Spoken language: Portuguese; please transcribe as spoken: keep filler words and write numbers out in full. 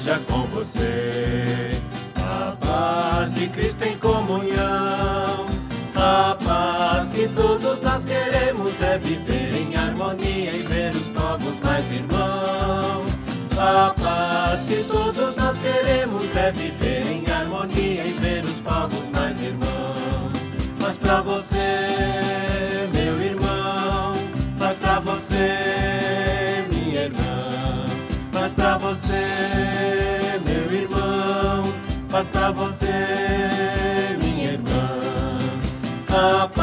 seja com você. A paz de Cristo em comunhão, a paz que todos nós queremos é viver em harmonia e ver os povos mais irmãos. A paz que todos nós queremos é viver em harmonia e ver os povos mais irmãos. Mas pra você, meu irmão, mas pra você, minha irmã, mas pra você, meu irmão, mas pra você, minha irmã, a